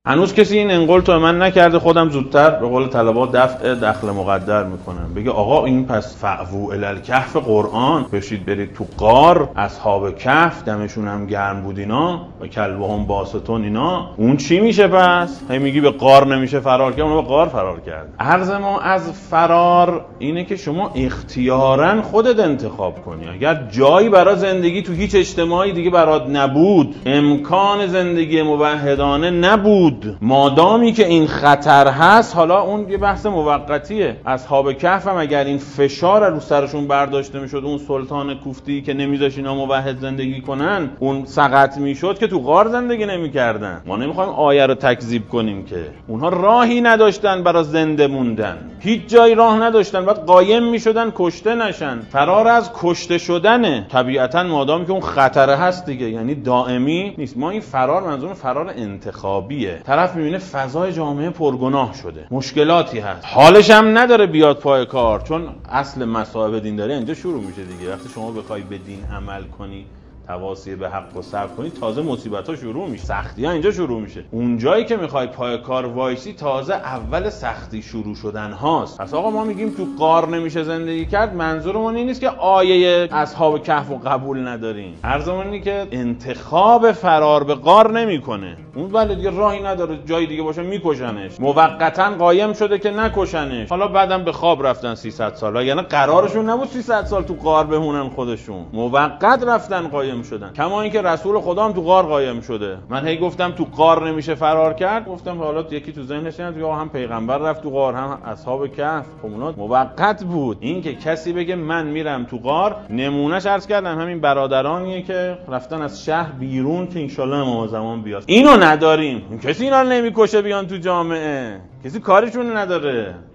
هنوز کسی این انقل تو من نکرده. خودم زودتر به قول طلبات دفع دخل مقدر میکنم. بگه آقا این پس فعو الالکهف قرآن، بشید برید تو غار، اصحاب کهف دمشون هم گرم بود اینا و کلبهم باسطون اینا، اون چی میشه پس؟ هی میگی به غار نمیشه فرار کرد، اون به غار فرار کرد. عرض ما از فرار اینه که شما اختیاراً خودت انتخاب کنی. اگر جایی برای زندگی تو هیچ اجتماعی دیگه برات نبود، امکان زندگی موحدانه نبود، مادامی که این خطر هست، حالا اون یه بحث موقتیه. اصحاب کهف هم اگر این فشار رو سرشون برداشته میشد، اون سلطان کوفتی که نمیذاش اینا موحد زندگی کنن اون سقط میشد، که تو غار زندگی نمیکردن. ما نمیخوایم آیه رو تکذیب کنیم که اونها راهی نداشتن برای زنده موندن، هیچ جایی راه نداشتن، بعد قایم میشدن کشته نشن. فرار از کشته شدنه طبیعتا، مادامی که اون خطر هست دیگه، یعنی دائمی نیست. ما این فرار منظور فرار انتخابیه. طرف میبینه فضای جامعه پرگناه شده، مشکلاتی هست، حالش هم نداره بیاد پای کار، چون اصل مصائب دین داره اینجا شروع میشه دیگه. وقتی شما بخوای به دین عمل کنی، تواصی به حق و صبر کنی، تازه مصیبت‌ها شروع میشه، سختی‌ها اینجا شروع میشه. اون جایی که میخوای پای کار وایسی، تازه اول سختی شروع شدن هاست. پس آقا ما میگیم تو غار نمیشه زندگی کرد، منظورمون این نیست که آیه اصحاب کهف رو قبول نداریم. عرضمون اینه که انتخاب فرار به غار نمیکنه، اون ولی دیگه راهی نداره، جای دیگه باشه میکشنش. موقتا قایم شده که نکشنش، حالا بعدم به خواب رفتن 300 سال، یعنی قرارشون نبود 300 سال تو غار بمونن، خودشون موقت رفتن قایم شدن. کما اینکه رسول خدا هم تو غار قایم شده. من هی گفتم تو غار نمیشه فرار کرد، گفتم حالا یکی تو ذهنش میاد یا هم پیغمبر رفت تو غار، هم اصحاب کهف، خب موقت بود. این که کسی بگه من میرم تو غار، نمونهش عرض کردم همین برادرانیه که رفتن از شهر بیرون که انشالله امام زمان بیاد. اینو نداریم، کسی اینا نمیکشه بیان تو جامعه، کسی کارشون نداره.